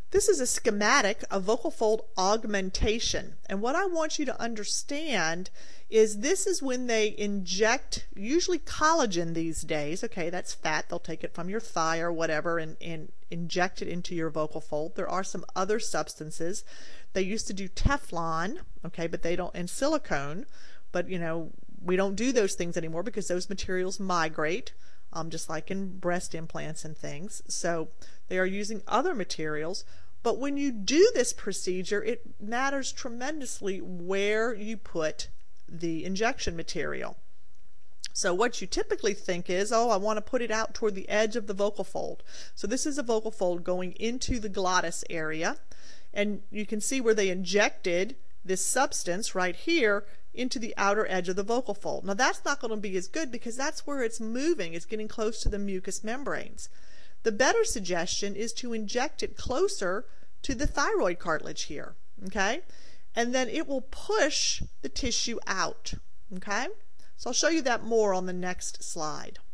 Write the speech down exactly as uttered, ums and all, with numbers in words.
This is a schematic of vocal fold augmentation, and what I want you to understand is this is when they inject usually collagen these days. Okay, that's fat. They'll take it from your thigh or whatever and, and inject it into your vocal fold. There are some other substances. They used to do Teflon, okay, but they don't, and silicone, but you know, we don't do those things anymore because those materials migrate, um, just like in breast implants and things. So they are using other materials. But when you do this procedure, it matters tremendously where you put the injection material. So what you typically think is, oh, I want to put it out toward the edge of the vocal fold. So this is a vocal fold going into the glottis area. And you can see where they injected this substance right here into the outer edge of the vocal fold. Now that's not going to be as good because that's where it's moving. It's getting close to the mucous membranes. The better suggestion is to inject it closer to the thyroid cartilage here, okay? And then it will push the tissue out, okay? So I'll show you that more on the next slide.